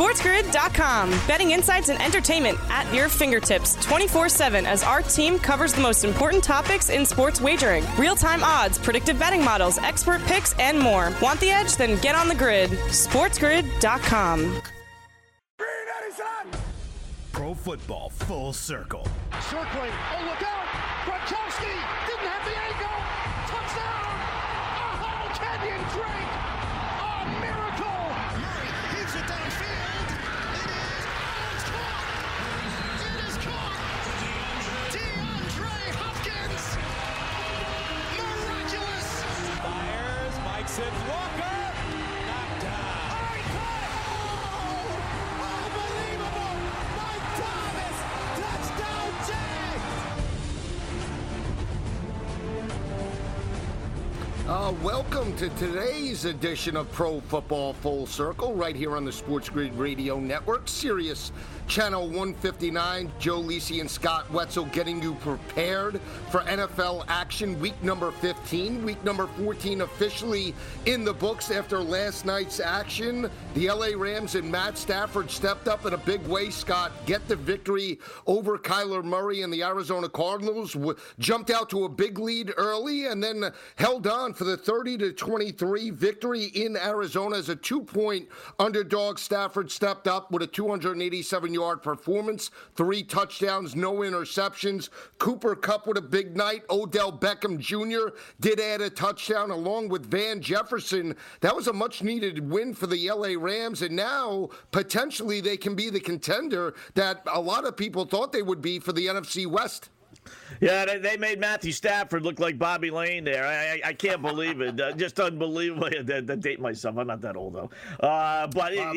SportsGrid.com. Betting insights and entertainment at your fingertips 24/7 as our team covers the most important topics in sports wagering. Real-time odds, predictive betting models, expert picks, and more. Want the edge? Then get on the grid. SportsGrid.com. Pro Football Full Circle. Circling. Oh, look out! Gronkowski didn't have the angle. Touchdown! Oh, Kenyon Drake! A miracle! Murray heaves it downfield. It is caught. DeAndre Hopkins. Miraculous. Fires. Mike Sims Walker. Knocked down. Unbelievable. Mike Thomas. Touchdown Jags. Welcome to today's edition of Pro Football Full Circle, right here on the Sports Grid Radio Network, Sirius Channel 159. Joe Lisi and Scott Wetzel getting you prepared for NFL action. Week number 15, week number 14 officially in the books after last night's action. The LA Rams and Matt Stafford stepped up in a big way, Scott, get the victory over Kyler Murray and the Arizona Cardinals. Jumped out to a big lead early and then held on for the 30-23 victory in Arizona as a 2-point underdog. Stafford stepped up with a 287-yard performance, 3 touchdowns, no interceptions. Cooper Kupp with a big night. Odell Beckham Jr. did add a touchdown along with Van Jefferson. That was a much-needed win for the LA Rams, and now potentially they can be the contender that a lot of people thought they would be for the NFC West. Yeah, they made Matthew Stafford look like Bobby Lane there. I can't believe it. Just unbelievable. I date myself. I'm not that old, though. But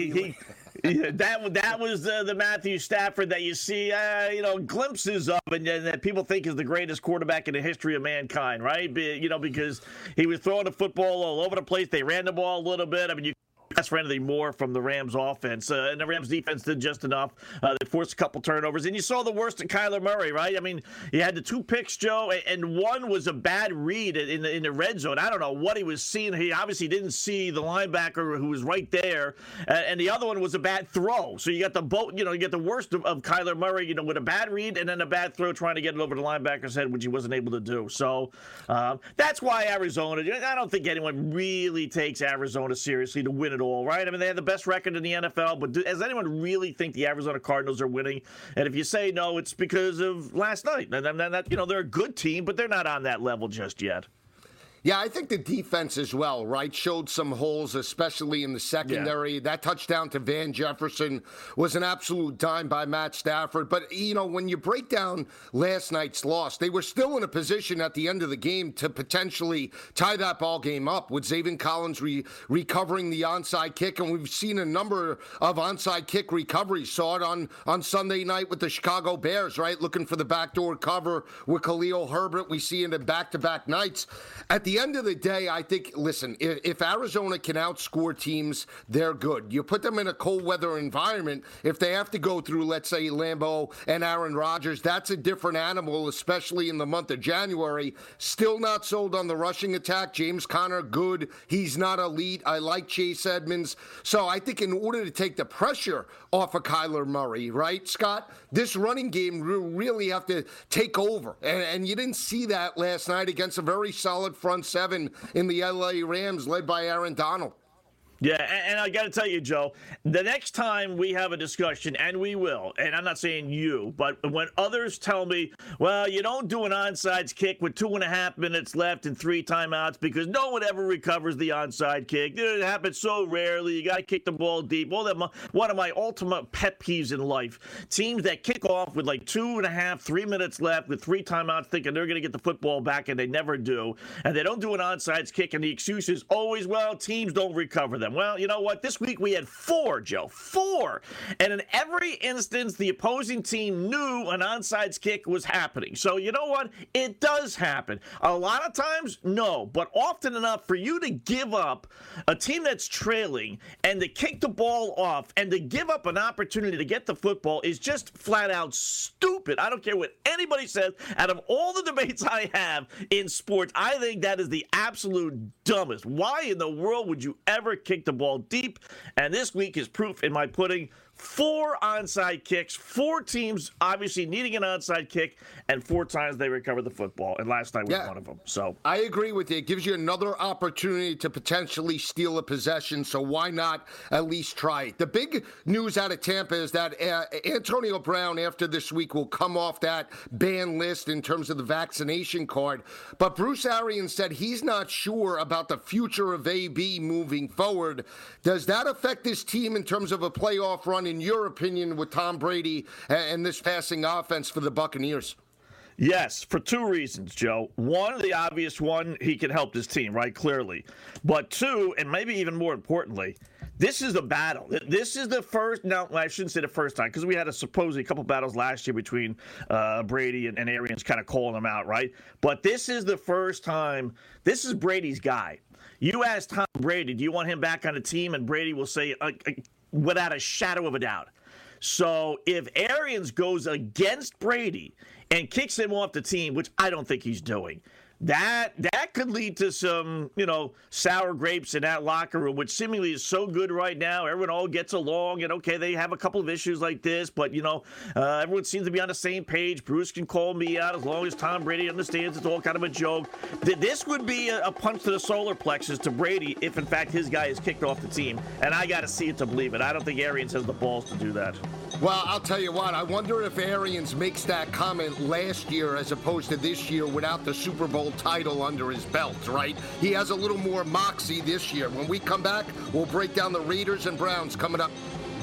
that was the Matthew Stafford that you see, glimpses of, and that people think is the greatest quarterback in the history of mankind, right? Because he was throwing the football all over the place. They ran the ball a little bit. I mean, you ask for anything more from the Rams offense, and the Rams defense did just enough. They forced a couple turnovers, and you saw the worst of Kyler Murray, right? I mean, he had the 2 picks, Joe, and one was a bad read in the red zone. I don't know what he was seeing. He obviously didn't see the linebacker who was right there, and the other one was a bad throw. So you got you get the worst of Kyler Murray, with a bad read and then a bad throw trying to get it over the linebacker's head, which he wasn't able to do. So that's why Arizona, I don't think anyone really takes Arizona seriously to win it all, right? I mean, they have the best record in the NFL, but does anyone really think the Arizona Cardinals are winning? And if you say no, it's because of last night. And then they're a good team, but they're not on that level just yet. Yeah, I think the defense as well, right, showed some holes, especially in the secondary. Yeah. That touchdown to Van Jefferson was an absolute dime by Matt Stafford. But, when you break down last night's loss, they were still in a position at the end of the game to potentially tie that ball game up with Zaven Collins recovering the onside kick. And we've seen a number of onside kick recoveries. Saw it on Sunday night with the Chicago Bears, right, looking for the backdoor cover with Khalil Herbert. We see it in back-to-back nights. At the end of the day, I think, listen, if Arizona can outscore teams, they're good. You put them in a cold weather environment, if they have to go through, let's say, Lambeau and Aaron Rodgers, that's a different animal, especially in the month of January. Still not sold on the rushing attack. James Conner, good. He's not elite. I like Chase Edmonds. So I think in order to take the pressure off of Kyler Murray, right, Scott, this running game really have to take over. And you didn't see that last night against a very solid front seven in the LA Rams led by Aaron Donald. Yeah, and I got to tell you, Joe, the next time we have a discussion, and we will, and I'm not saying you, but when others tell me, well, you don't do an onside kick with 2.5 minutes left and 3 timeouts because no one ever recovers the onside kick. It happens so rarely. You got to kick the ball deep. Well, one of my ultimate pet peeves in life, teams that kick off with like 2.5, 3 minutes left with 3 timeouts thinking they're going to get the football back, and they never do. And they don't do an onside kick, and the excuse is always, well, teams don't recover them. Well, you know what? This week we had 4, Joe. 4. And in every instance, the opposing team knew an onside kick was happening. So you know what? It does happen. A lot of times, no. But often enough for you to give up a team that's trailing and to kick the ball off and to give up an opportunity to get the football is just flat out stupid. I don't care what anybody says. Out of all the debates I have in sports, I think that is the absolute dumbest. Why in the world would you ever kick kick the ball deep. And this week is proof in my pudding. 4 onside kicks, 4 teams obviously needing an onside kick, and 4 times they recovered the football. And last night was one of them. So I agree with you. It gives you another opportunity to potentially steal a possession, so why not at least try it? The big news out of Tampa is that Antonio Brown, after this week, will come off that ban list in terms of the vaccination card. But Bruce Arians said he's not sure about the future of AB moving forward. Does that affect this team in terms of a playoff run, in your opinion, with Tom Brady and this passing offense for the Buccaneers? Yes, for 2 reasons, Joe. One, the obvious one, he can help this team, right, clearly. But 2, and maybe even more importantly, this is the battle. This is the first, no, I shouldn't say the first time, because we had a couple battles last year between Brady and Arians kind of calling them out, right? But this is the first time, this is Brady's guy. You ask Tom Brady, do you want him back on the team? And Brady will say, without a shadow of a doubt. So if Arians goes against Brady and kicks him off the team, which I don't think he's doing, that could lead to some, sour grapes in that locker room, which seemingly is so good right now. Everyone all gets along, and okay, they have a couple of issues like this, but, everyone seems to be on the same page. Bruce can call me out as long as Tom Brady understands it's all kind of a joke. This would be a punch to the solar plexus to Brady if, in fact, his guy is kicked off the team, and I got to see it to believe it. I don't think Arians has the balls to do that. Well, I'll tell you what, I wonder if Arians makes that comment last year as opposed to this year without the Super Bowl title under his belt, right? He has a little more moxie this year. When we come back, we'll break down the Raiders and Browns coming up.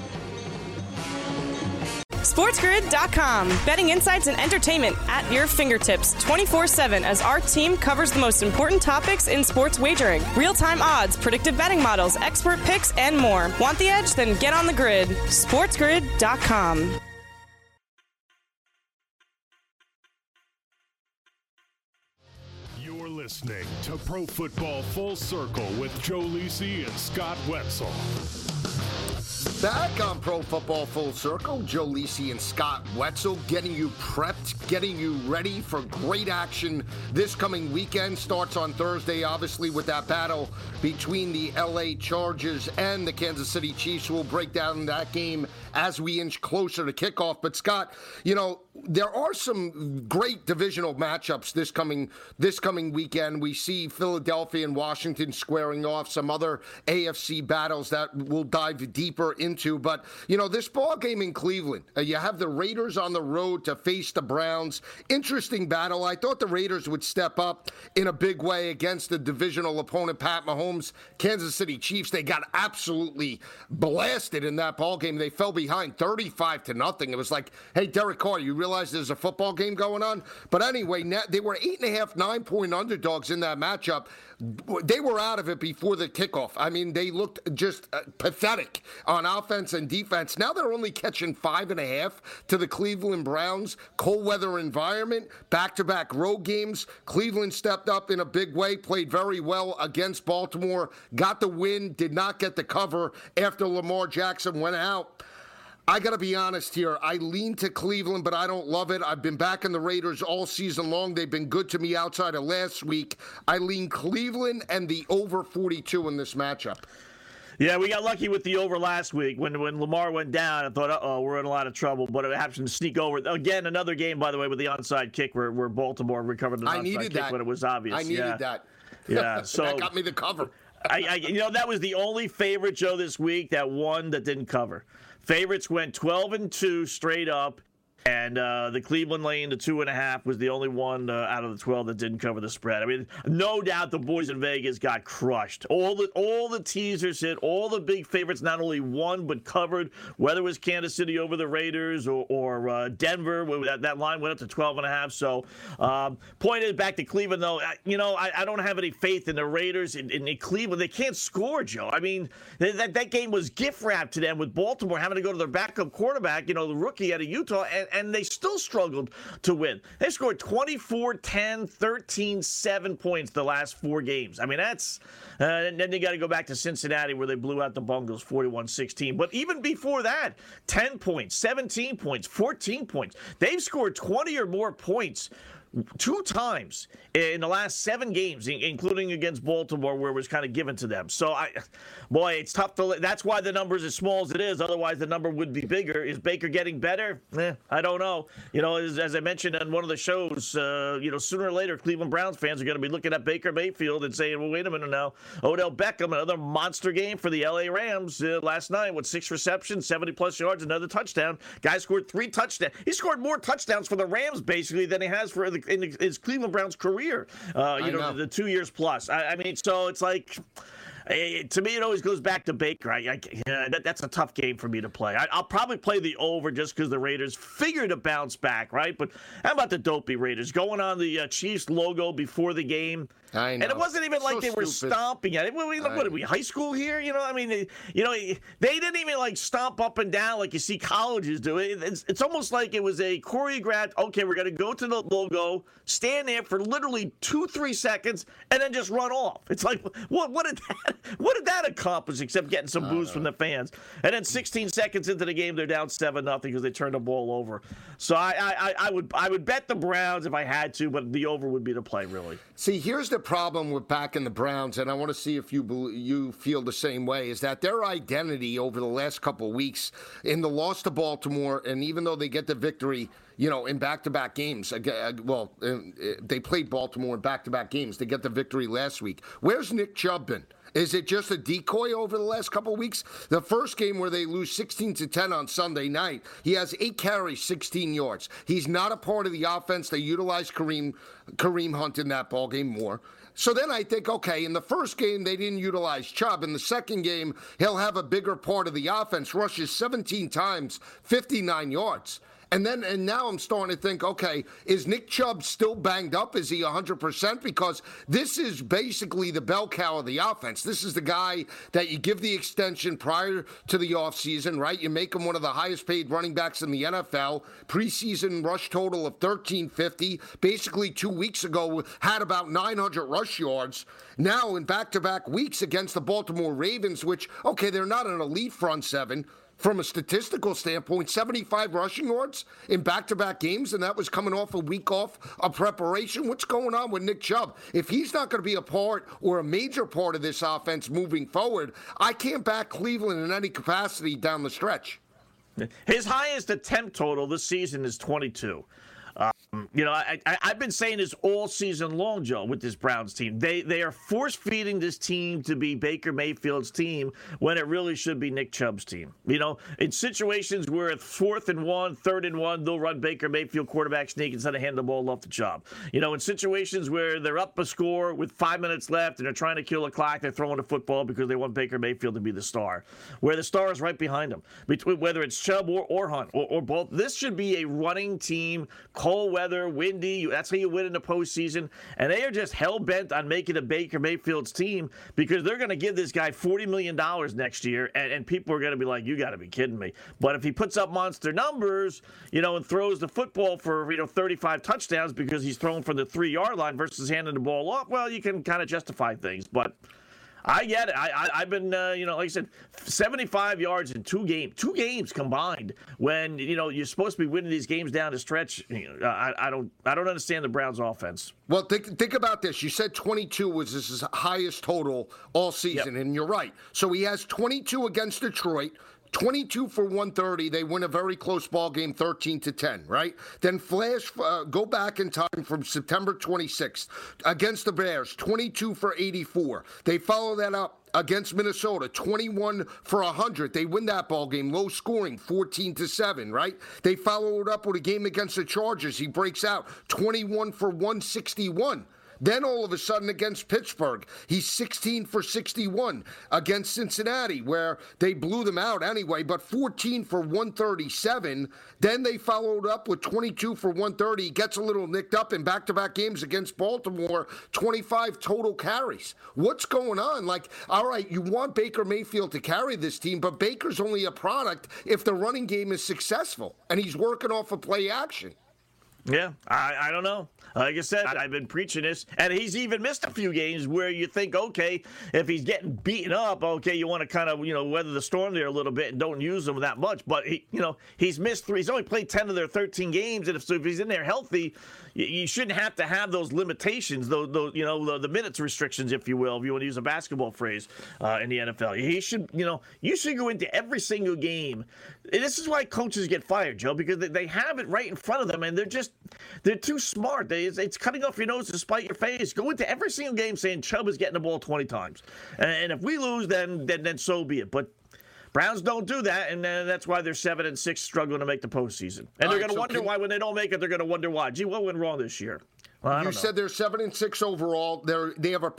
SportsGrid.com. Betting insights and entertainment at your fingertips 24/7 as our team covers the most important topics in sports wagering. Real-time odds, predictive betting models, expert picks, and more. Want the edge? Then get on the grid. SportsGrid.com. You're listening to Pro Football Full Circle with Joe Lisi and Scott Wetzel. Back on Pro Football Full Circle, Joe Lisi and Scott Wetzel getting you prepped, getting you ready for great action this coming weekend. Starts on Thursday, obviously, with that battle between the LA Chargers and the Kansas City Chiefs. We'll break down that game as we inch closer to kickoff. But Scott, there are some great divisional matchups this coming weekend. We see Philadelphia and Washington squaring off, some other AFC battles that we'll dive deeper into. But, this ball game in Cleveland, you have the Raiders on the road to face the Browns. Interesting battle. I thought the Raiders would step up in a big way against the divisional opponent, Pat Mahomes. Kansas City Chiefs, they got absolutely blasted in that ball game. They fell behind 35-0. It was like, hey, Derek Carr, you realize there's a football game going on? But anyway, they were 8.5, 9-point underdogs in that matchup. They were out of it before the kickoff. I mean, they looked just pathetic on offense and defense. Now they're only catching 5.5 to the Cleveland Browns. Cold weather environment, back-to-back road games. Cleveland stepped up in a big way, played very well against Baltimore, got the win, did not get the cover after Lamar Jackson went out. I got to be honest here. I lean to Cleveland, but I don't love it. I've been backing the Raiders all season long. They've been good to me outside of last week. I lean Cleveland and the over 42 in this matchup. Yeah, we got lucky with the over last week. When Lamar went down, I thought, we're in a lot of trouble. But it happened to sneak over. Again, another game, by the way, with the onside kick where Baltimore recovered the onside kick when it was obvious. I needed that. Yeah, so that got me the cover. That was the only favorite, Joe, this week that won that didn't cover. Favorites went 12-2 straight up, and the Cleveland lane to 2.5 was the only one out of the 12 that didn't cover the spread. I mean, no doubt the boys in Vegas got crushed. All the teasers hit, all the big favorites not only won but covered. Whether it was Kansas City over the Raiders or Denver, that line went up to 12.5. So, point is back to Cleveland though. I don't have any faith in the Raiders in Cleveland. They can't score, Joe. I mean, that game was gift wrapped to them with Baltimore having to go to their backup quarterback. The rookie out of Utah. And they still struggled to win. They scored 24, 10, 13, 7 points the last 4 games. I mean, that's and then they got to go back to Cincinnati where they blew out the Bungles 41-16. But even before that, 10 points, 17 points, 14 points. They've scored 20 or more points 2 times in the last 7 games, including against Baltimore, where it was kind of given to them. So, it's tough to. That's why the number is as small as it is. Otherwise, the number would be bigger. Is Baker getting better? I don't know. As I mentioned on one of the shows, sooner or later, Cleveland Browns fans are going to be looking at Baker Mayfield and saying, well, wait a minute now. Odell Beckham, another monster game for the LA Rams last night with 6 receptions, 70-plus yards, another touchdown. Guy scored 3 touchdowns. He scored more touchdowns for the Rams, basically, than he has for in his Cleveland Browns career, the 2 years plus. So it's like, to me, it always goes back to Baker. That's a tough game for me to play. I'll probably play the over just because the Raiders figure to bounce back, right? But how about the dopey Raiders going on the Chiefs logo before the game? I know. And it wasn't even like they were stomping at it. What are we, high school here? They didn't even stomp up and down like you see colleges do. It's almost like it was a choreographed, okay, we're going to go to the logo, stand there for literally 2-3 seconds, and then just run off. It's like, what did that accomplish except getting some boos from the fans? And then 16 seconds into the game, they're down 7-0 because they turned the ball over. So I would bet the Browns if I had to, but the over would be the play, really. See, here's the problem with backing the Browns, and I want to see if you feel the same way, is that their identity over the last couple of weeks in the loss to Baltimore, and even though they get the victory, in back-to-back games, they played Baltimore in back-to-back games. They get the victory last week. Where's Nick Chubb been? Is it just a decoy over the last couple of weeks? The first game where they lose 16-10 on Sunday night, he has 8 carries, 16 yards. He's not a part of the offense. They utilize Kareem Hunt in that ballgame more. So then I think, okay, in the first game, they didn't utilize Chubb. In the second game, he'll have a bigger part of the offense, rushes 17 times, 59 yards. And now I'm starting to think, okay, is Nick Chubb still banged up? Is he 100%? Because this is basically the bell cow of the offense. This is the guy that you give the extension prior to the offseason, right? You make him one of the highest paid running backs in the NFL. Preseason rush total of 1,350. Basically 2 weeks ago had about 900 rush yards. Now in back-to-back weeks against the Baltimore Ravens, which, okay, they're not an elite front seven. From a statistical standpoint, 75 rushing yards in back-to-back games, and that was coming off a week off of preparation. What's going on with Nick Chubb? If he's not going to be a part or a major part of this offense moving forward, I can't back Cleveland in any capacity down the stretch. His highest attempt total this season is 22. I've been saying this all season long, Joe, with this Browns team. They are force-feeding this team to be Baker Mayfield's team when it really should be Nick Chubb's team. In situations where it's 4th and 1, 3rd and 1, they'll run Baker Mayfield quarterback sneak instead of hand the ball off to Chubb. In situations where they're up a score with 5 minutes left and they're trying to kill a clock, they're throwing the football because they want Baker Mayfield to be the star, where the star is right behind him. Whether it's Chubb or Hunt or both, this should be a running team, cold weather, windy. That's how you win in the postseason. And they are just hell-bent on making a Baker Mayfield's team because they're going to give this guy $40 million next year, and people are going to be like, you got to be kidding me. But if he puts up monster numbers, and throws the football for, 35 touchdowns because he's thrown from the 3-yard line versus handing the ball off, well, you can kind of justify things. But I get it. I've been, like I said, 75 yards in 2 games combined. When you're supposed to be winning these games down the stretch, I don't understand the Browns' offense. Well, think about this. You said 22 was his highest total all season, and you're right. So he has 22 against Detroit. 22 for 130. They win a very close ball game, 13-10, right? Then go back in time from September 26th against the Bears, 22 for 84. They follow that up against Minnesota, 21 for 100. They win that ball game, low scoring, 14-7, right? They follow it up with a game against the Chargers. He breaks out, 21 for 161. Then all of a sudden against Pittsburgh, he's 16 for 61. Against Cincinnati, where they blew them out anyway, but 14 for 137. Then they followed up with 22 for 130. He gets a little nicked up in back-to-back games against Baltimore, 25 total carries. What's going on? All right, you want Baker Mayfield to carry this team, but Baker's only a product if the running game is successful, and he's working off of play action. Yeah, I don't know. Like I said, I've been preaching this, and he's even missed a few games where you think, okay, if he's getting beaten up, okay, you want to kind of, weather the storm there a little bit and don't use him that much. But he's missed 3. He's only played 10 of their 13 games, and if he's in there healthy, you shouldn't have to have those limitations, the minutes restrictions, if you will, if you want to use a basketball phrase in the NFL. He should, you should go into every single game. And this is why coaches get fired, Joe, because they have it right in front of them, and they're too smart. It's cutting off your nose to spite your face. Go into every single game saying Chubb is getting the ball 20 times. And if we lose, then so be it. But Browns don't do that, and that's why they're 7-6, struggling to make the postseason. And they're going to wonder why when they don't make it. They're going to wonder why. Gee, what went wrong this year? Well, you said they're 7-6 overall. They have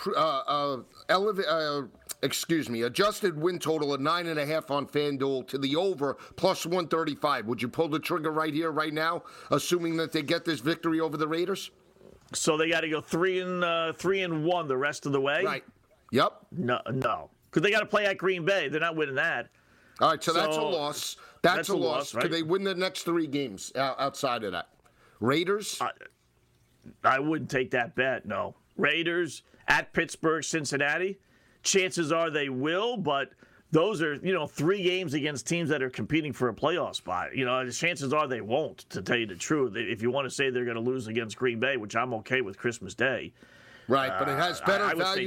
adjusted win total of 9.5 on FanDuel to the over plus 135. Would you pull the trigger right here, right now, assuming that they get this victory over the Raiders? So they got to go 3-1 the rest of the way. Right. Yep. No, because they got to play at Green Bay. They're not winning that. All right, so that's a loss. That's a loss. Right? Could they win the next 3 games outside of that? Raiders? I wouldn't take that bet, no. Raiders at Pittsburgh, Cincinnati. Chances are they will, but those are, 3 games against teams that are competing for a playoff spot. The chances are they won't, to tell you the truth. If you want to say they're going to lose against Green Bay, which I'm okay with Christmas Day. Right, but it has better value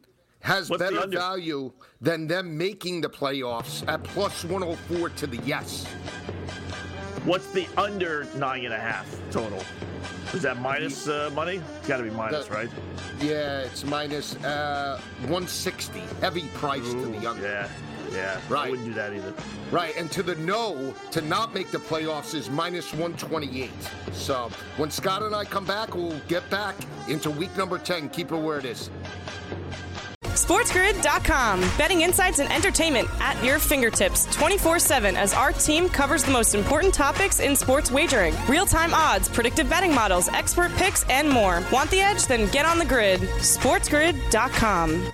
than them making the playoffs at plus 104 to the yes. What's the under 9.5 total? Is that minus money? It's got to be minus, right? Yeah, it's minus 160. Heavy price to the under. Yeah. Right. I wouldn't do that either. Right, and to the no, to not make the playoffs is minus 128. So when Scott and I come back, we'll get back into week number 10. Keep it where it is. SportsGrid.com. Betting insights and entertainment at your fingertips 24/7 as our team covers the most important topics in sports wagering. Real-time odds, predictive betting models, expert picks, and more. Want the edge? Then get on the grid. SportsGrid.com.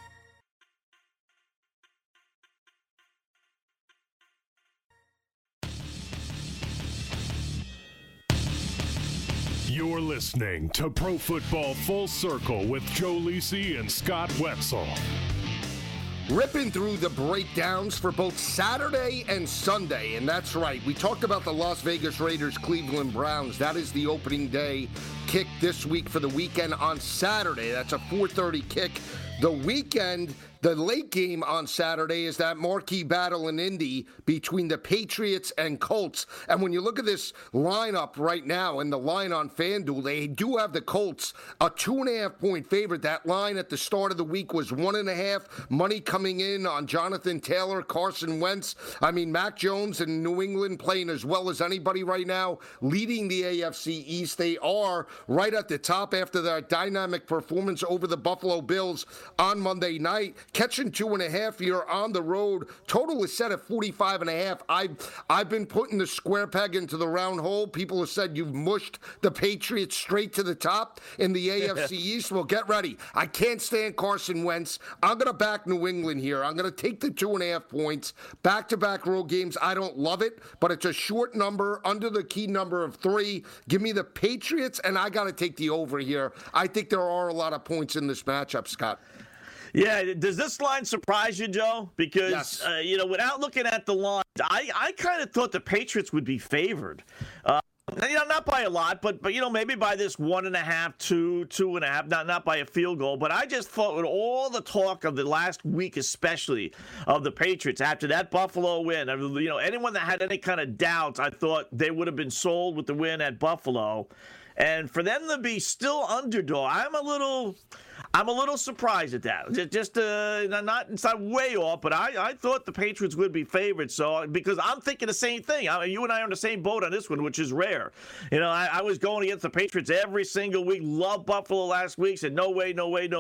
You're listening to Pro Football Full Circle with Joe Lisi and Scott Wetzel. Ripping through the breakdowns for both Saturday and Sunday, and that's right. We talked about the Las Vegas Raiders, Cleveland Browns. That is the opening day kick this week for the weekend on Saturday. That's a 4:30 kick. The weekend, the late game on Saturday is that marquee battle in Indy between the Patriots and Colts. And when you look at this lineup right now and the line on FanDuel, they do have the Colts a 2.5-point favorite. That line at the start of the week was 1.5. Money coming in on Jonathan Taylor, Carson Wentz. I mean, Mac Jones and New England playing as well as anybody right now, leading the AFC East. They are right at the top after that dynamic performance over the Buffalo Bills on Monday night. Catching 2.5 here on the road. Total is set at 45.5. I've been putting the square peg into the round hole. People have said you've mushed the Patriots straight to the top in the AFC East. Well, get ready. I can't stand Carson Wentz. I'm going to back New England here. I'm going to take the 2.5 points. Back-to-back road games. I don't love it, but it's a short number, under the key number of 3. Give me the Patriots, and I got to take the over here. I think there are a lot of points in this matchup, Scott. Yeah, does this line surprise you, Joe? Because, yes. Without looking at the line, I kind of thought the Patriots would be favored. Not by a lot, but maybe by this 1.5, 2.5, not by a field goal. But I just thought with all the talk of the last week, especially of the Patriots after that Buffalo win, anyone that had any kind of doubts, I thought they would have been sold with the win at Buffalo. And for them to be still underdog, I'm a little surprised at that. It's not way off, but I thought the Patriots would be favored. So because I'm thinking the same thing. You and I are on the same boat on this one, which is rare. I was going against the Patriots every single week. Loved Buffalo last week. Said no way,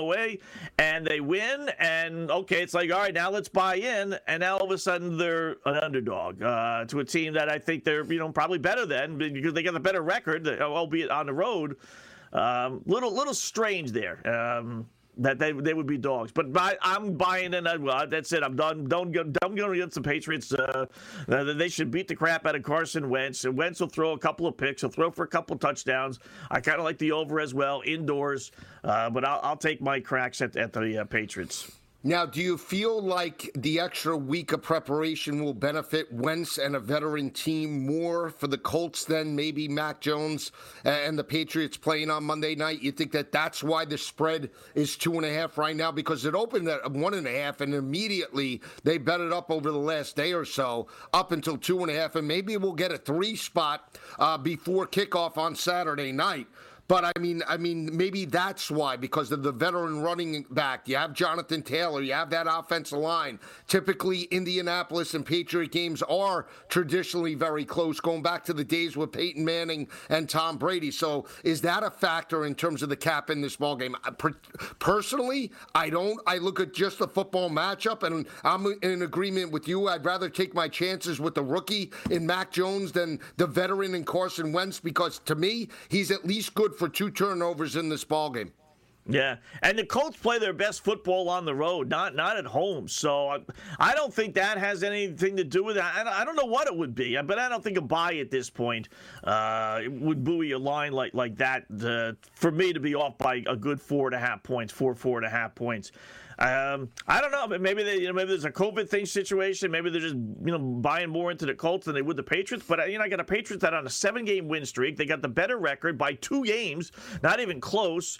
and they win. And okay, it's like all right, now let's buy in. And now all of a sudden they're an underdog to a team that I think they're probably better than because they got a better record, albeit on the road. Little strange there. that they would be dogs. But I'm buying in. That's it. I'm done. I'm going against the Patriots. They should beat the crap out of Carson Wentz. And Wentz will throw a couple of picks. He'll throw for a couple touchdowns. I kind of like the over as well, indoors. But I'll take my cracks at the Patriots. Now, do you feel like the extra week of preparation will benefit Wentz and a veteran team more for the Colts than maybe Mac Jones and the Patriots playing on Monday night? You think that that's why the spread is 2.5 right now? Because it opened at 1.5, and immediately they bet it up over the last day or so, up until 2.5, and maybe we'll get a 3 spot before kickoff on Saturday night. But I mean, maybe that's why, because of the veteran running back. You have Jonathan Taylor. You have that offensive line. Typically, Indianapolis and Patriot games are traditionally very close, going back to the days with Peyton Manning and Tom Brady. So is that a factor in terms of the cap in this ballgame? Personally, I don't. I look at just the football matchup, and I'm in agreement with you. I'd rather take my chances with the rookie in Mac Jones than the veteran in Carson Wentz, because to me, he's at least good for 2 turnovers in this ballgame. Yeah, and the Colts play their best football on the road, not at home. So I don't think that has anything to do with it. I don't know what it would be, but I don't think a buy at this point would buoy a line like that for me to be off by a good 4.5 points, 4.5 points. I don't know, but maybe maybe there's a COVID thing situation. Maybe they're just buying more into the Colts than they would the Patriots. But I got a Patriots that on a 7-game win streak. They got the better record by 2 games, not even close.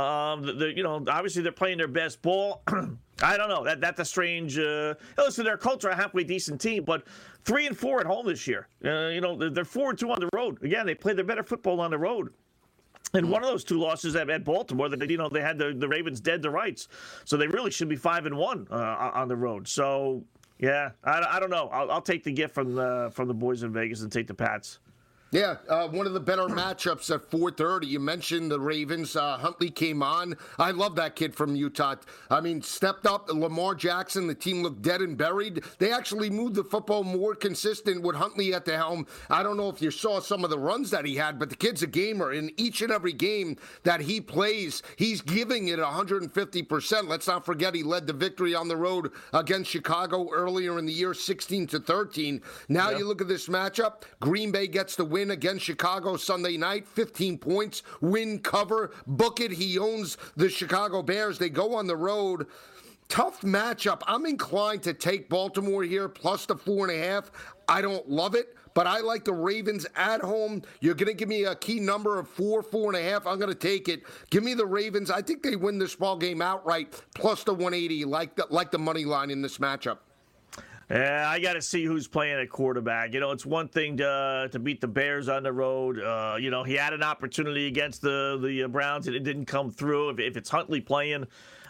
Obviously they're playing their best ball. I don't know. That's a strange. Listen, their Colts are a halfway decent team, but 3-4 at home this year. They're 4-2 on the road. Again, they play their better football on the road. And one of those 2 losses at Baltimore, they had the Ravens dead to rights, so they really should be 5-1 on the road. So yeah, I don't know. I'll take the gift from the boys in Vegas and take the Pats. Yeah, one of the better matchups at 4:30. You mentioned the Ravens. Huntley came on. I love that kid from Utah. I mean, stepped up. Lamar Jackson, the team looked dead and buried. They actually moved the football more consistent with Huntley at the helm. I don't know if you saw some of the runs that he had, but the kid's a gamer. In each and every game that he plays, he's giving it 150%. Let's not forget he led the victory on the road against Chicago earlier in the year, 16-13. Now you look at this matchup. Green Bay gets the win against Chicago Sunday night, 15 points, win, cover, book it. He owns the Chicago Bears. They go on the road. Tough matchup. I'm inclined to take Baltimore here, plus the 4.5. I don't love it, but I like the Ravens at home. You're going to give me a key number of 4.5. I'm going to take it. Give me the Ravens. I think they win this ball game outright, plus the 180, like the money line in this matchup. Yeah, I got to see who's playing at quarterback. It's one thing to beat the Bears on the road. He had an opportunity against the Browns, and it didn't come through. If it's Huntley playing,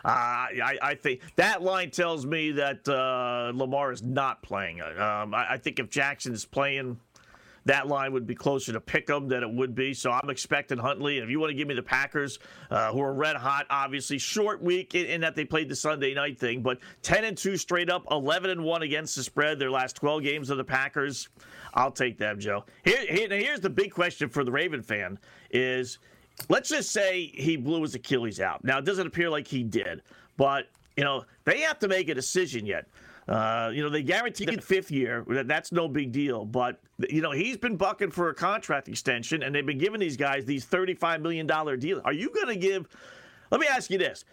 I think that line tells me that Lamar is not playing. I think if Jackson is playing, that line would be closer to Pick'em than it would be. So I'm expecting Huntley. And if you want to give me the Packers, who are red hot, obviously short week in that they played the Sunday night thing, but 10-2 straight up, 11-1 against the spread. Their last 12 games of the Packers. I'll take them, Joe. Here's the big question for the Raven fan is, let's just say he blew his Achilles out. Now, it doesn't appear like he did, but, they have to make a decision yet. They guaranteed the 5th year. That's no big deal. But, he's been bucking for a contract extension, and they've been giving these guys these $35 million deals. Are you going to give – let me ask you this.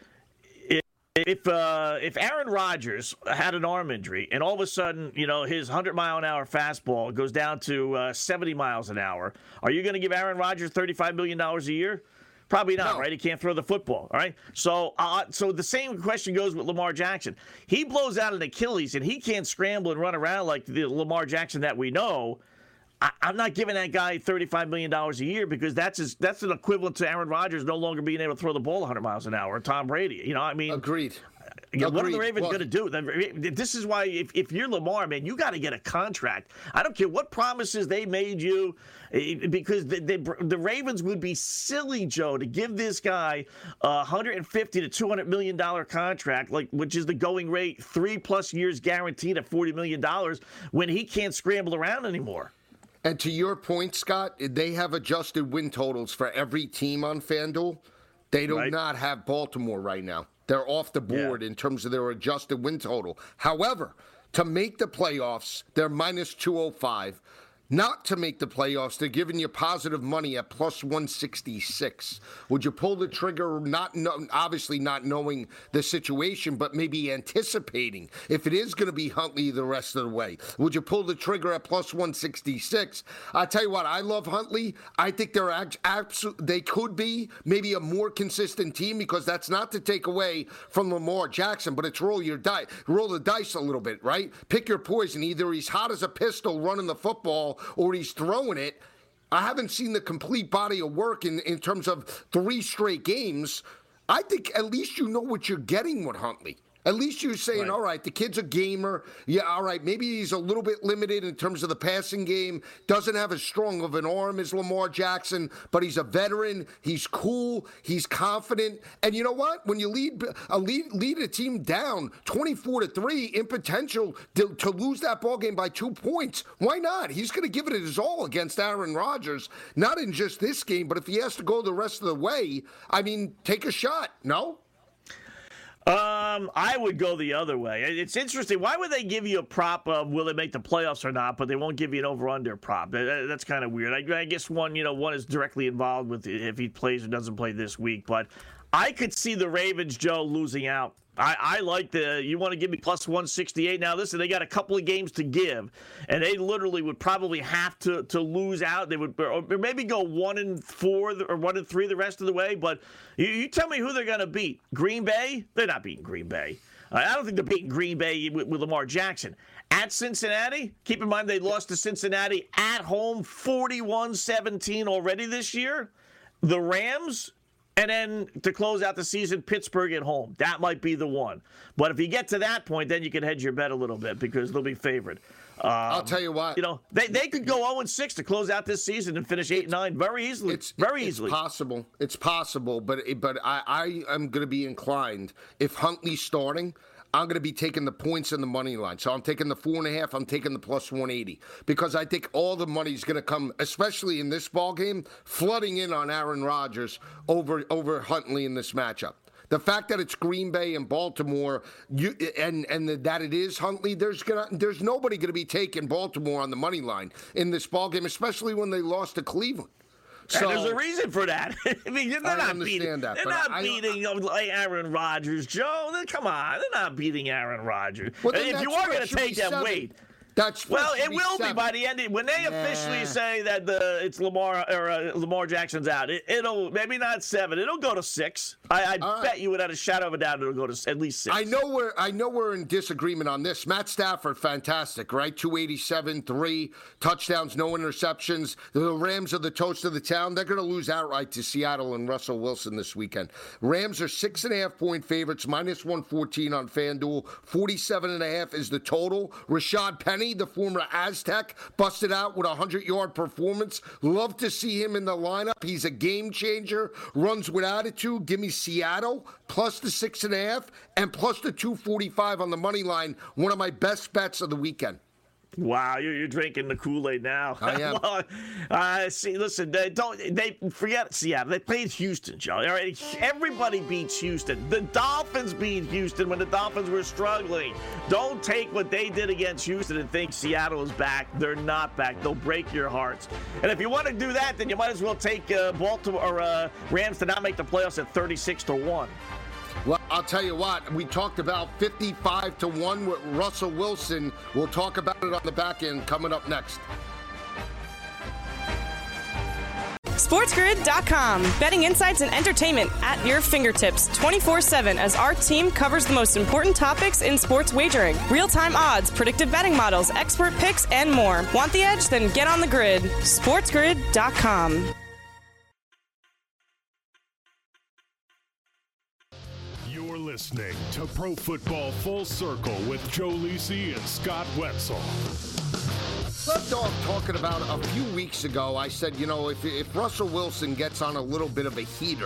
If Aaron Rodgers had an arm injury and all of a sudden, his 100-mile-an-hour fastball goes down to 70 miles an hour, are you going to give Aaron Rodgers $35 million a year? Probably not, right? He can't throw the football, all right? So the same question goes with Lamar Jackson. He blows out an Achilles, and he can't scramble and run around like the Lamar Jackson that we know. I'm not giving that guy $35 million a year because that's an equivalent to Aaron Rodgers no longer being able to throw the ball 100 miles an hour, or Tom Brady. Agreed. What are the Ravens going to do? This is why if you're Lamar, man, you got to get a contract. I don't care what promises they made you, because the Ravens would be silly, Joe, to give this guy a $150 to $200 million contract, which is the going rate, 3+ years guaranteed at $40 million, when he can't scramble around anymore. And to your point, Scott, they have adjusted win totals for every team on FanDuel. They do not have Baltimore right now. They're off the board in terms of their adjusted win total. However, to make the playoffs, they're minus 205. Not to make the playoffs, they're giving you positive money at plus 166. Would you pull the trigger, obviously not knowing the situation, but maybe anticipating if it is going to be Huntley the rest of the way? Would you pull the trigger at plus 166? I tell you what, I love Huntley. I think they could be maybe a more consistent team, because that's not to take away from Lamar Jackson, but it's roll the dice a little bit, right? Pick your poison. Either he's hot as a pistol running the football, or he's throwing it. I haven't seen the complete body of work in terms of 3 straight games. I think at least you know what you're getting with Huntley. At least you're saying, all right, the kid's a gamer. Yeah, all right, maybe he's a little bit limited in terms of the passing game. Doesn't have as strong of an arm as Lamar Jackson, but he's a veteran. He's cool. He's confident. And you know what? When you lead a team down 24-3 in potential to lose that ball game by 2 points, why not? He's going to give it his all against Aaron Rodgers, not in just this game, but if he has to go the rest of the way, I mean, take a shot, no? I would go the other way. It's interesting. Why would they give you a prop of will they make the playoffs or not, but they won't give you an over-under prop? That's kind of weird. I guess one is directly involved with if he plays or doesn't play this week. But I could see the Ravens, Joe, losing out. I like you want to give me plus 168. Now, listen, they got a couple of games to give, and they literally would probably have to lose out. They would or maybe go 1-4 or 1-3 the rest of the way. But you tell me who they're going to beat. Green Bay? They're not beating Green Bay. I don't think they're beating Green Bay with Lamar Jackson. At Cincinnati, keep in mind they lost to Cincinnati at home 41-17 already this year. The Rams. And then to close out the season, Pittsburgh at home. That might be the one. But if you get to that point, then you can hedge your bet a little bit because they'll be favored. I'll tell you what. You know, they could go 0-6 to close out this season and finish 8-9 very easily. It's possible. It's possible. But I am going to be inclined, if Huntley's starting, I'm going to be taking the points and the money line. So I'm taking the 4.5. I'm taking the plus 180 because I think all the money's going to come, especially in this ball game, flooding in on Aaron Rodgers over Huntley in this matchup. The fact that it's Green Bay and Baltimore, that it is Huntley, there's nobody going to be taking Baltimore on the money line in this ball game, especially when they lost to Cleveland. So, and there's a reason for that. I mean, they're not beating Aaron Rodgers, Joe. Come on, they're not beating Aaron Rodgers. Well, if you are going to take them, wait. It will be by the end. When they officially say that it's Lamar Jackson's out, it'll maybe not 7. It'll go to 6. I bet you without a shadow of a doubt it'll go to at least 6. I know we're in disagreement on this. Matt Stafford, fantastic, right? 287, 3 touchdowns, no interceptions. The Rams are the toast of the town. They're going to lose outright to Seattle and Russell Wilson this weekend. Rams are 6.5-point favorites, minus 114 on FanDuel. 47.5 is the total. Rashad Penny, the former Aztec, busted out with a 100-yard performance. Love to see him in the lineup. He's a game changer, runs with attitude. Give me Seattle, plus the 6.5, and plus the 245 on the money line. One of my best bets of the weekend. Wow, you're drinking the Kool-Aid now. I am. See, listen, they forget Seattle. They played Houston, Joe. All right? Everybody beats Houston. The Dolphins beat Houston when the Dolphins were struggling. Don't take what they did against Houston and think Seattle is back. They're not back. They'll break your hearts. And if you want to do that, then you might as well take Baltimore or Rams to not make the playoffs at 36-1. Well, I'll tell you what, we talked about 55-1 with Russell Wilson. We'll talk about it on the back end coming up next. SportsGrid.com. Betting insights and entertainment at your fingertips 24/7 as our team covers the most important topics in sports wagering. Real-time odds, predictive betting models, expert picks, and more. Want the edge? Then get on the grid. SportsGrid.com. Listening to Pro Football Full Circle with Joe Lisi and Scott Wetzel. Left off talking about a few weeks ago, I said, if Russell Wilson gets on a little bit of a heater,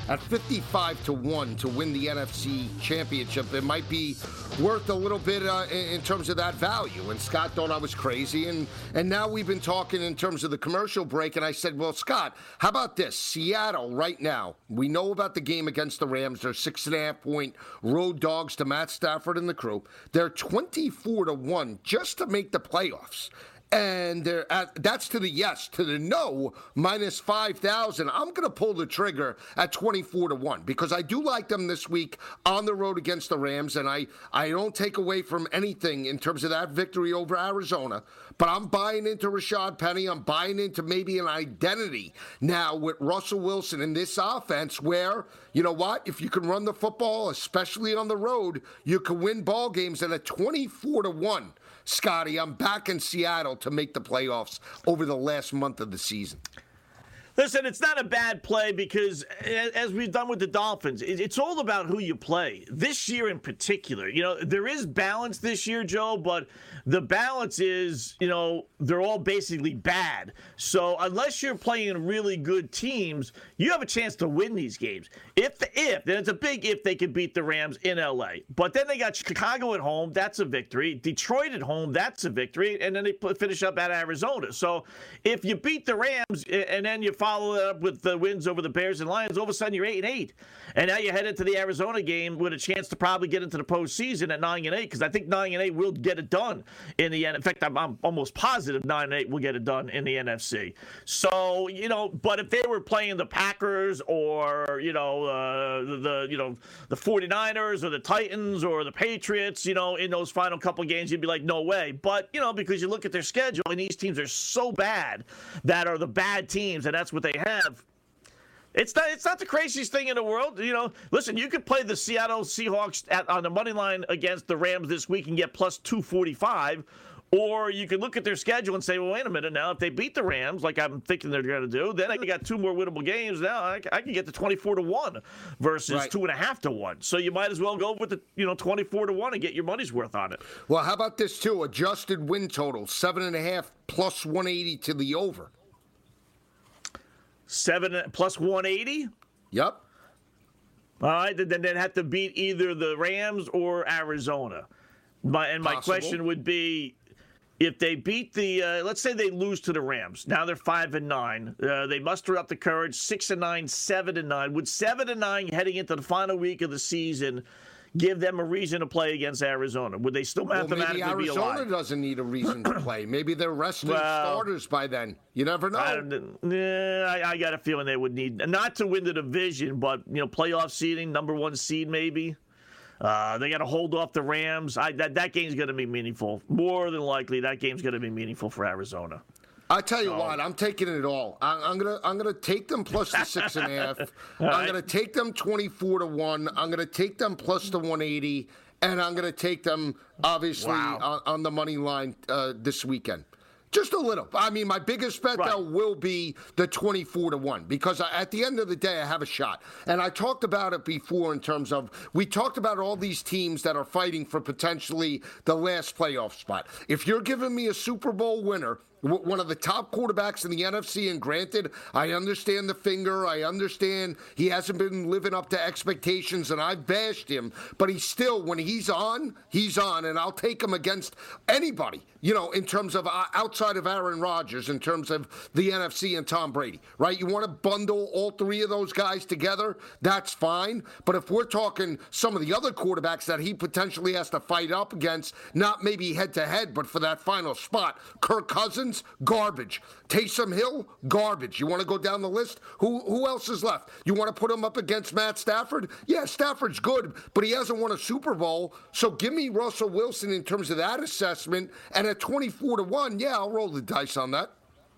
at 55-1 to win the NFC Championship. It might be worth a little bit in terms of that value. And Scott thought I was crazy. And now we've been talking in terms of the commercial break. And I said, well, Scott, how about this? Seattle right now, we know about the game against the Rams. They're 6.5-point road dogs to Matt Stafford and the crew. They're 24-1 just to make the playoffs. And that's to the yes. To the no, minus 5,000. I'm going to pull the trigger at 24-1 because I do like them this week on the road against the Rams, and I don't take away from anything in terms of that victory over Arizona. But I'm buying into Rashad Penny. I'm buying into maybe an identity now with Russell Wilson in this offense where, you know what, if you can run the football, especially on the road, you can win ball games at a 24-1. Scotty, I'm back in Seattle to make the playoffs over the last month of the season. Listen, it's not a bad play because, as we've done with the Dolphins, it's all about who you play. This year in particular, you know, there is balance this year, Joe, but the balance is, you know, they're all basically bad. So unless you're playing really good teams, you have a chance to win these games. If, then it's a big if they can beat the Rams in L.A. But then they got Chicago at home. That's a victory. Detroit at home. That's a victory. And then they finish up at Arizona. So if you beat the Rams and then you follow it up with the wins over the Bears and Lions, all of a sudden you're 8-8. And now you head into the Arizona game with a chance to probably get into the postseason at 9-8 because I think 9-8 will get it done in the end. In fact, I'm almost positive 9-8 will get it done in the NFC. So, you know, but if they were playing the Packers or, you know, the 49ers or the Titans or the Patriots, you know, in those final couple games, you'd be like, no way. But, you know, because you look at their schedule and these teams are so bad that are the bad teams, and that's what they have. It's not the craziest thing in the world. You know, listen, you could play the Seattle Seahawks on the money line against the Rams this week and get plus 245, or you could look at their schedule and say, well, wait a minute now. If they beat the Rams, like I'm thinking they're going to do, then I got two more winnable games. Now I can get to 24-1 versus 2.5-1. So you might as well go with the 24-1 and get your money's worth on it. Well, how about this too? Adjusted win total 7.5 plus 180 to the over. 7 plus 180? Yep. All right, then they'd have to beat either the Rams or Arizona. My question would be, if they beat the, let's say they lose to the Rams. Now they're 5-9. They muster up the courage, 6-9, 7-9. Would 7-9 heading into the final week of the season give them a reason to play against Arizona? Would they still mathematically be alive? Maybe Arizona doesn't need a reason to play. Maybe they're resting starters by then. You never know. I got a feeling they would need, not to win the division, but playoff seeding, number one seed maybe. They got to hold off the Rams. That game's going to be meaningful. More than likely, that game's going to be meaningful for Arizona. I tell you what, I'm taking it all. I'm gonna take them plus the 6.5. I'm gonna take them 24-1. I'm gonna take them plus the 180, and I'm gonna take them obviously on the money line this weekend. Just a little. I mean, my biggest bet, though, will be the 24-1 because at the end of the day, I have a shot. And I talked about it before in terms of, we talked about all these teams that are fighting for potentially the last playoff spot. If you're giving me a Super Bowl winner, one of the top quarterbacks in the NFC, and granted, I understand the finger. I understand he hasn't been living up to expectations, and I've bashed him. But he's still, when he's on, and I'll take him against anybody, in terms of outside of Aaron Rodgers, in terms of the NFC and Tom Brady, right? You want to bundle all three of those guys together, that's fine. But if we're talking some of the other quarterbacks that he potentially has to fight up against, not maybe head-to-head, but for that final spot, Kirk Cousins, garbage. Taysom Hill, garbage. You want to go down the list? Who else is left? You want to put him up against Matt Stafford? Yeah, Stafford's good, but he hasn't won a Super Bowl. So give me Russell Wilson in terms of that assessment, and at 24-1, yeah, I'll roll the dice on that.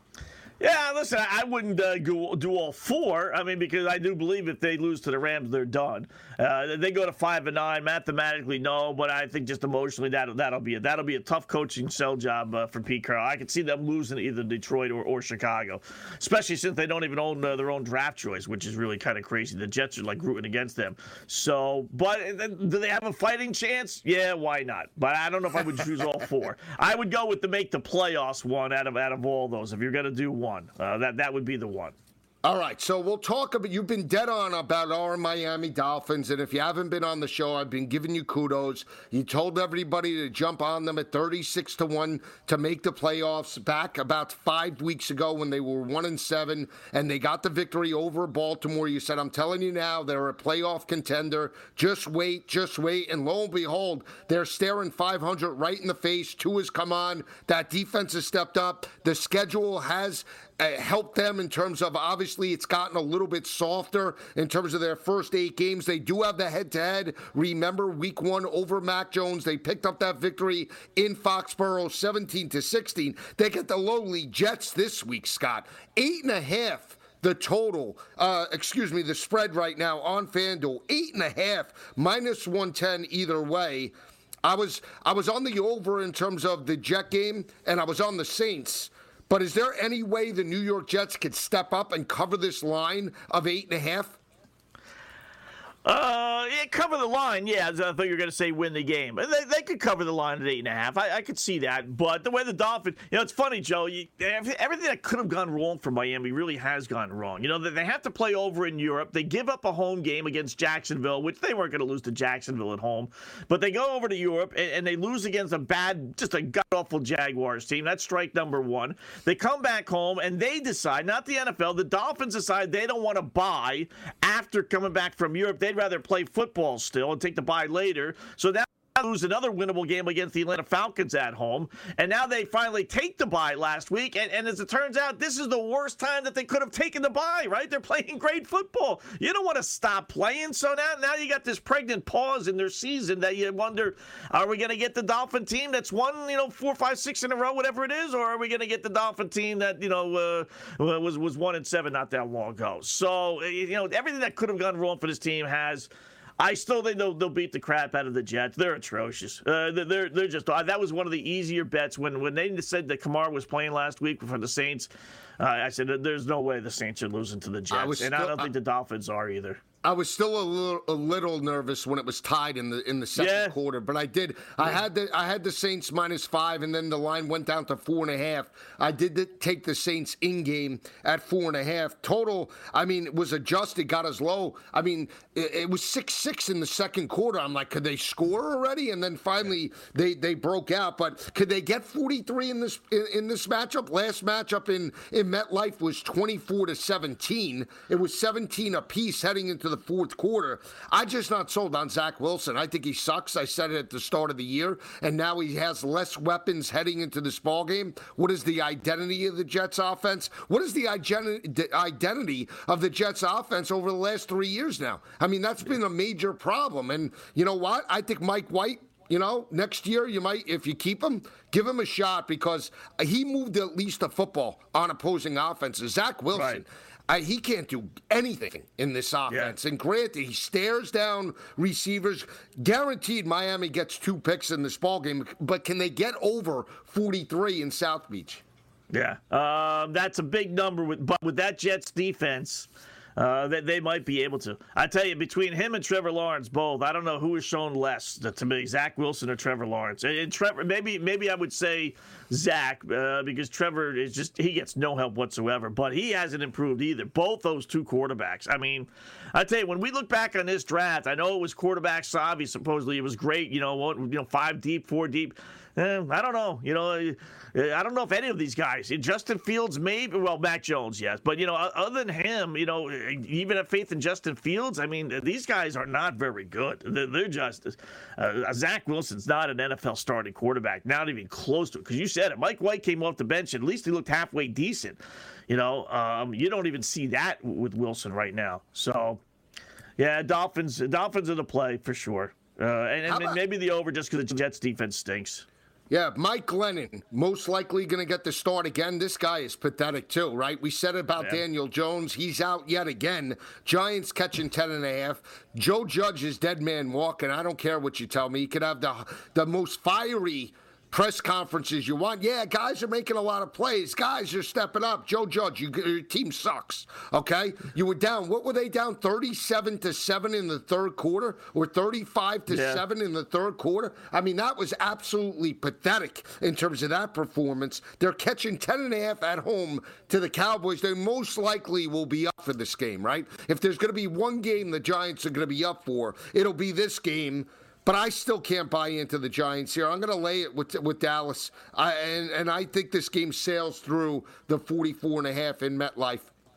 Yeah, listen, I wouldn't do all four. I mean, because I do believe if they lose to the Rams, they're done. They go to 5-9. Mathematically, no, but I think just emotionally that'll be a tough coaching sell job for Pete Carroll. I could see them losing to either Detroit or Chicago, especially since they don't even own their own draft choice, which is really kind of crazy. The Jets are like rooting against them. So, but do they have a fighting chance? Yeah, why not? But I don't know if I would choose all four. I would go with the make the playoffs one out of all those. If you're going to do one. That would be the one. All right, so we'll talk about, you've been dead on about our Miami Dolphins, and if you haven't been on the show, I've been giving you kudos. You told everybody to jump on them at 36-1 to make the playoffs back about 5 weeks ago when they were 1-7, and they got the victory over Baltimore. You said, I'm telling you now, they're a playoff contender. Just wait, and lo and behold, they're staring 500 right in the face. Tua's come on. That defense has stepped up. The schedule has helped them in terms of, obviously, it's gotten a little bit softer in terms of their first 8 games. They do have the head-to-head. Remember, week 1 over Mac Jones. They picked up that victory in Foxborough, 17-16. They get the lowly Jets this week, Scott. 8.5. The total, the spread right now on FanDuel, 8.5, -110 either way. I was on the over in terms of the Jet game, and I was on the Saints. But is there any way the New York Jets could step up and cover this line of 8.5? Cover the line, yeah. I thought you were going to say win the game. They could cover the line at 8.5. I could see that. But the way the Dolphins, it's funny, Joe. Everything that could have gone wrong for Miami really has gone wrong. They have to play over in Europe. They give up a home game against Jacksonville, which they weren't going to lose to Jacksonville at home. But they go over to Europe and they lose against just a god-awful Jaguars team. That's strike number 1. They come back home and they decide, not the NFL, the Dolphins decide they don't want to bye after coming back from Europe. They'd rather play football still and take the bye later. So now lose another winnable game against the Atlanta Falcons at home. And now they finally take the bye last week. And as it turns out, this is the worst time that they could have taken the bye, right? They're playing great football. You don't want to stop playing. So now you got this pregnant pause in their season that you wonder, are we going to get the Dolphin team that's won, 4, 5, 6 in a row, whatever it is? Or are we going to get the Dolphin team that, was 1-7 not that long ago? So, everything that could have gone wrong for this team has. I still think they'll beat the crap out of the Jets. They're atrocious. They're just. That was one of the easier bets when they said that Kamara was playing last week for the Saints. I said there's no way the Saints are losing to the Jets, I don't think the Dolphins are either. I was still a little nervous when it was tied in the second quarter, but I had the Saints -5, and then the line went down to 4.5. I did take the Saints in game at 4.5. Total, it was adjusted, got as low. It was 6-6 in the second quarter. I'm like, could they score already? And then finally they broke out. But could they get 43 in this matchup? Last matchup in MetLife was 24-17. It was 17 apiece heading into the fourth quarter. I'm just not sold on Zach Wilson. I think he sucks. I said it at the start of the year, and now he has less weapons heading into this ballgame. What is the identity of the Jets offense? What is the identity of the Jets offense over the last 3 years now? That's been a major problem. And you know what? I think Mike White, next year you might, if you keep him, give him a shot because he moved at least a football on opposing offenses. Zach Wilson. Right. He can't do anything in this offense. Yeah. And granted, he stares down receivers. Guaranteed Miami gets 2 picks in this ballgame, but can they get over 43 in South Beach? Yeah, that's a big number. But with that Jets defense, that they might be able to. I tell you, between him and Trevor Lawrence, both, I don't know who has shown less to me, Zach Wilson or Trevor Lawrence. And Trevor, maybe I would say Zach, because Trevor he gets no help whatsoever, but he hasn't improved either. Both those 2 quarterbacks. I tell you, when we look back on this draft, I know it was quarterback savvy. Supposedly it was great, 5 deep, 4 deep. I don't know. I don't know if any of these guys. Justin Fields, maybe. Well, Mac Jones, yes. But, other than him, even have faith in Justin Fields. These guys are not very good. They're just. Zach Wilson's not an NFL starting quarterback. Not even close to it. Because you said it. Mike White came off the bench. At least he looked halfway decent. You don't even see that with Wilson right now. So, yeah, Dolphins are the play for sure. And maybe the over just because the Jets defense stinks. Yeah, Mike Glennon, most likely going to get the start again. This guy is pathetic too, right? We said about Daniel Jones. He's out yet again. Giants catching 10.5. Joe Judge is dead man walking. I don't care what you tell me. He could have the most fiery press conferences you want. Yeah, guys are making a lot of plays. Guys are stepping up. Joe Judge, your team sucks. Okay? You were down. What were they down? 37-7 in the third quarter, or 35-7 in the third quarter? I mean, that was absolutely pathetic in terms of that performance. They're catching 10.5 at home to the Cowboys. They most likely will be up for this game, right? If there's going to be one game the Giants are going to be up for, it'll be this game. But I still can't buy into the Giants here. I'm going to lay it with Dallas. And I think this game sails through the 44.5 in MetLife.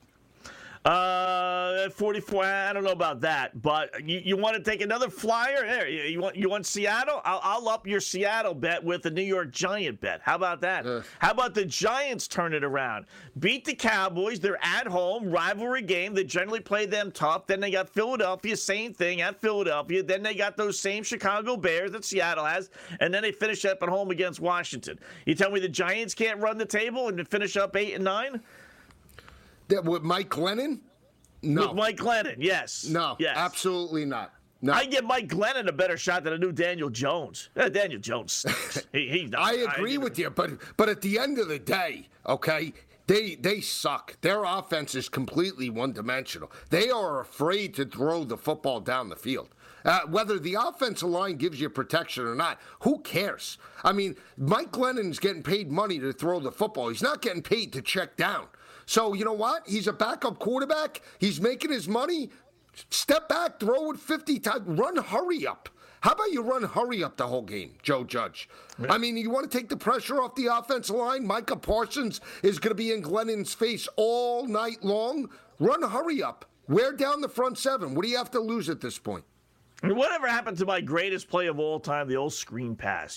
44. I don't know about that, but you want to take another flyer? There, you want Seattle? I'll up your Seattle bet with the New York Giant bet. How about that? How about the Giants turn it around? Beat the Cowboys. They're at home, rivalry game. They generally play them tough. Then they got Philadelphia, same thing at Philadelphia. Then they got those same Chicago Bears that Seattle has, and then they finish up at home against Washington. You tell me the Giants can't run the table and finish up 8 and 9? With Mike Glennon? No. With Mike Glennon, yes. No, yes. Absolutely not. No. I give Mike Glennon a better shot than I do Daniel Jones. Daniel Jones stinks. I agree with you, but at the end of the day, okay, they suck. Their offense is completely one-dimensional. They are afraid to throw the football down the field. Whether the offensive line gives you protection or not, who cares? I mean, Mike Glennon's getting paid money to throw the football. He's not getting paid to check down. So, you know what? He's a backup quarterback. He's making his money. Step back, throw it 50 times. Run hurry up. How about you run hurry up the whole game, Joe Judge? Yeah. I mean, you want to take the pressure off the offensive line? Micah Parsons is going to be in Glennon's face all night long. Run hurry up. Wear down the front seven. What do you have to lose at this point? Whatever happened to my greatest play of all time, the old screen pass,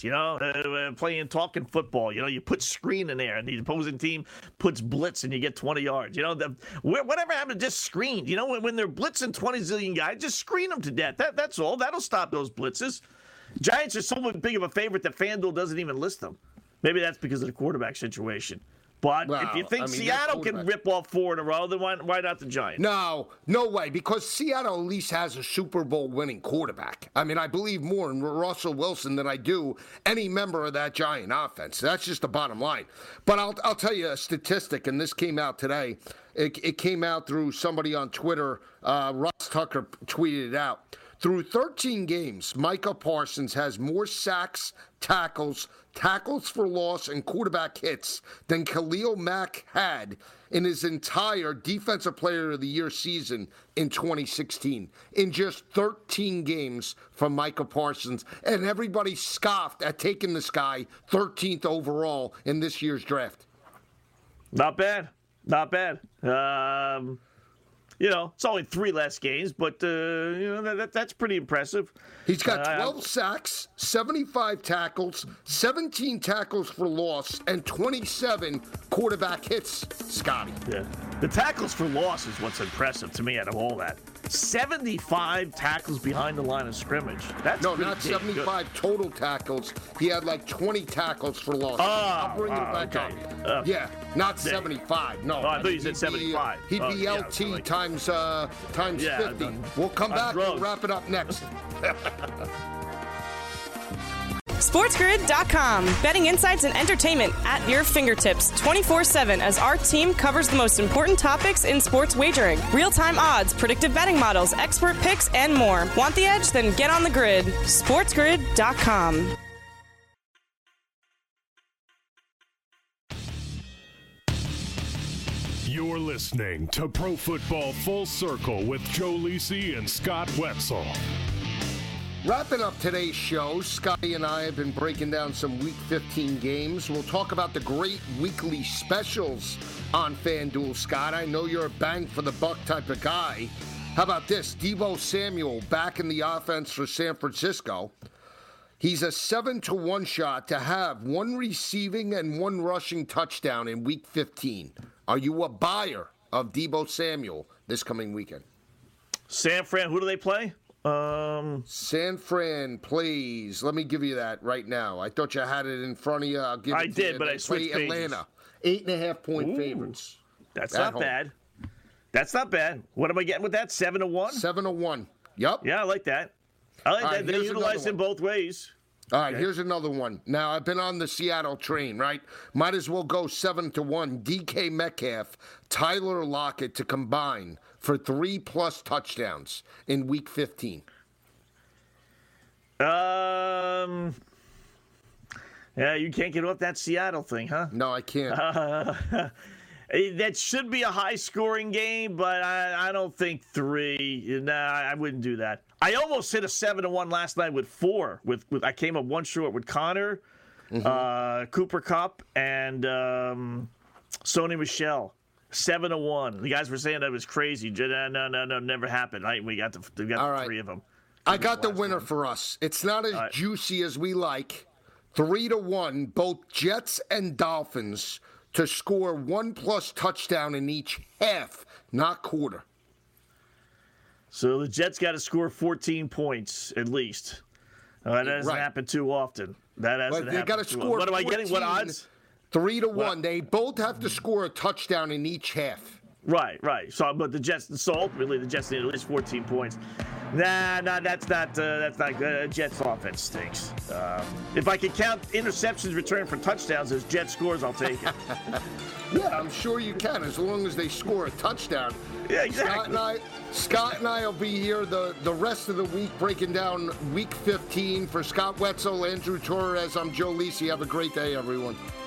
talking football, you put screen in there and the opposing team puts blitz and you get 20 yards. Whatever happened to just screen? When they're blitzing 20 zillion guys, just screen them to death. That's all. That'll stop those blitzes. Giants are so big of a favorite that FanDuel doesn't even list them. Maybe that's because of the quarterback situation. But if you think Seattle can rip off 4 in a row, then why not the Giants? No way, because Seattle at least has a Super Bowl winning quarterback. I mean, I believe more in Russell Wilson than I do any member of that Giant offense. That's just the bottom line. But I'll tell you a statistic, and this came out today. It came out through somebody on Twitter. Russ Tucker tweeted it out. Through 13 games, Micah Parsons has more sacks, tackles for loss, and quarterback hits than Khalil Mack had in his entire Defensive Player of the Year season in 2016. In just 13 games from Micah Parsons. And everybody scoffed at taking this guy 13th overall in this year's draft. Not bad. It's only 3 less games, but that's pretty impressive. He's got 12 sacks, 75 tackles, 17 tackles for loss, and 27 quarterback hits, Scotty. Yeah. The tackles for loss is what's impressive to me out of all that. 75 tackles behind the line of scrimmage. That's not 75 total tackles. He had like 20 tackles for loss. I'll bring it back up. Yeah, not 75. No. I thought you said 75. He'd be LT times 50. We'll come back and we'll wrap it up next. SportsGrid.com. Betting insights and entertainment at your fingertips 24/7 as our team covers the most important topics in sports wagering. Real-time odds, predictive betting models, expert picks, and more. Want the edge? Then get on the grid. SportsGrid.com. You're listening to Pro Football Full Circle with Joe Lisi and Scott Wetzel. Wrapping up today's show, Scotty and I have been breaking down some Week 15 games. We'll talk about the great weekly specials on FanDuel, Scott. I know you're a bang-for-the-buck type of guy. How about this? Deebo Samuel back in the offense for San Francisco. He's a 7-1 shot to have 1 receiving and 1 rushing touchdown in Week 15. Are you a buyer of Deebo Samuel this coming weekend? San Fran, who do they play? San Fran plays. Let me give you that right now. I thought you had it in front of you. I'll give it to you. I did, but I switched pages. Atlanta, 8.5-point favorites. That's not bad. That's not bad. What am I getting with that? 7-1? 7-1. Yep. Yeah, I like that. I like that. They're utilized in both ways. All right, here's another one. Now, I've been on the Seattle train, right? Might as well go 7-1. DK Metcalf, Tyler Lockett to combine for 3+ touchdowns in Week 15. Yeah, you can't get off that Seattle thing, huh? No, I can't. That should be a high-scoring game, but I don't think 3. Nah, I wouldn't do that. I almost hit a 7-1 last night with 4. With I came up one short with Connor, Cooper Kupp, and Sony Michel. 7-1. The guys were saying that was crazy. No, never happened. We got the 3 of them. I got the winner for us. It's not as juicy as we like. 3-1, both Jets and Dolphins to score 1+ touchdown in each half, not quarter. So the Jets got to score 14 points at least. That doesn't happen too often. That hasn't happened. They got to score. What am I getting? What odds? 3-1. They both have to score a touchdown in each half. Right. So, but the Jets. So ultimately, the Jets need at least 14 points. Nah, that's not good. Jets offense stinks. If I could count interceptions returned for touchdowns as Jet scores, I'll take it. Yeah, I'm sure you can, as long as they score a touchdown. Yeah, exactly. Scott and I will be here the rest of the week breaking down Week 15. For Scott Wetzel, Andrew Torres, I'm Joe Lisi. Have a great day, everyone.